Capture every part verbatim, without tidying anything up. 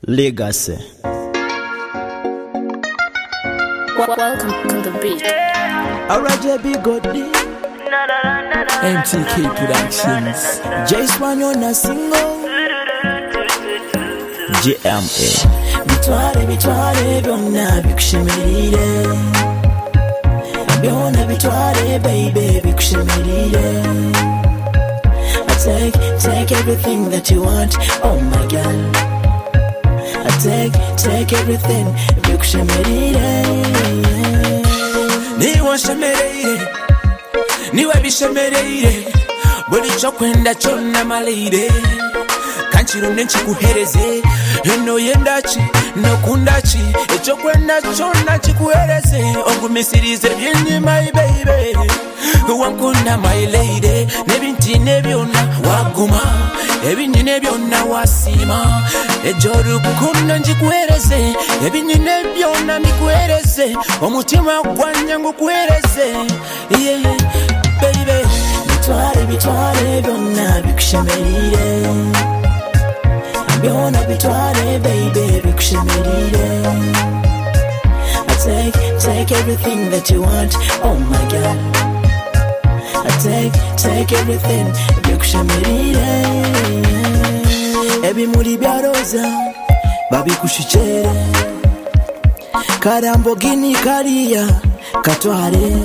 Legacy. Welcome to the beat. Alright, be good. M T K Productions. Jace Wanyona single. G M A. Bitware bitware byonna bikushemerire. Byonna bitware baby bikushemerire. I take, take everything that you want, oh my girl. I take, take everything, bikushemerire. Niwe shemerire, niwe bishemerire. Buli chokwenda chonna malire. Kanchiro nenchikuhereze, eno yendachi, nokundachi. Echokwenda chonna chikuhereze, ogumisirize byenye my baby. Wankunda my lady, nebinti nebyonna waguma, ebinyi nebyonna wasima. Ejoru kuna njikuhereze, ebinyi nebyonna mikuhereze, omutima gwanja ngukuhereze, yeah, baby. Bitware bitware byonna bikushemerire. Byonna bitware baby bikushemerire. I take, take everything that you want, oh my God. I take, take everything, bikushemerire. Ebimuli bya roza, babikushichere. Karambogini kariya, katware.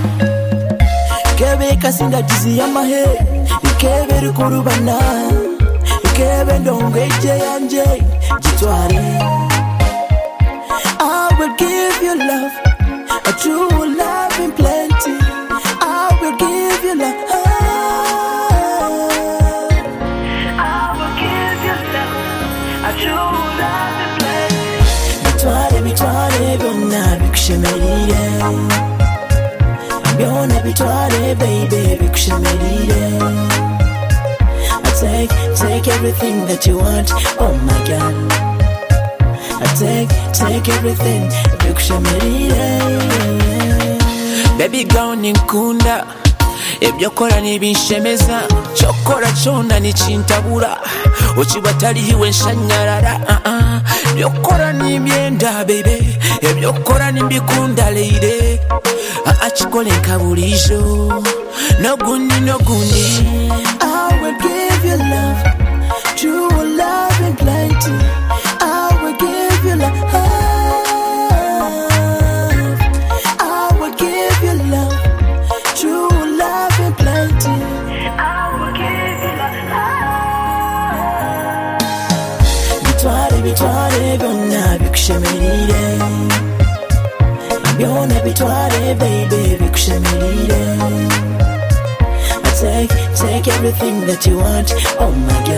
Ikebe kasinga jizi yamahe, ikebe rukurubana. Ikebe ndongeje yanje, jitware. I will give you love, a true love in plenty. I will give you love. I will give you love, a true love in plenty. Bitware bitware byonna bikushemerire. Byonna bitware baby bikushemerire. I take, take everything that you want, oh my God. I take, take everything, bikushemerire. Baby girl ninkunda, ebyokola nibinshemeza. Chokora chona nichintabura, ochibatalihiwe nshanyarara. uh-uh. Byokora nibyenda baby, ebyokora nimbikunda lady. Achikole nkabulijo, no gundi no gundi. I will give you love, true love in plenty. I will give you love. I will give you love, true love in plenty. I will give you love. Bitware bitware byonna bikushemerire. Byonna bitware baby bikushemerire. I take, take everything that you want, oh my God.